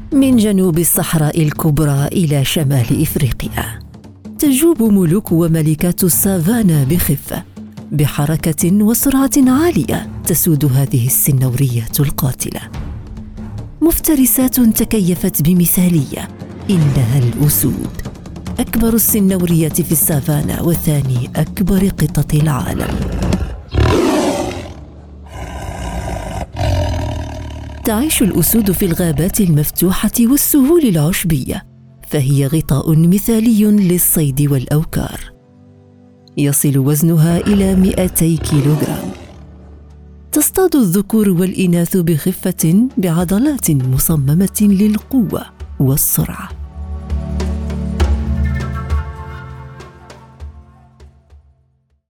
من جنوب الصحراء الكبرى إلى شمال إفريقيا، تجوب ملوك وملكات السافانا بخفة، بحركة وسرعة عالية تسود هذه السنورية القاتلة. مفترسات تكيفت بمثالية. إنها الأسود، أكبر السنورية في السافانا وثاني أكبر قطط العالم. تعيش الأسود في الغابات المفتوحة والسهول العشبية، فهي غطاء مثالي للصيد والأوكار. يصل وزنها إلى 200 كيلوغرام. تصطاد الذكور والإناث بخفة بعضلات مصممة للقوة والسرعة.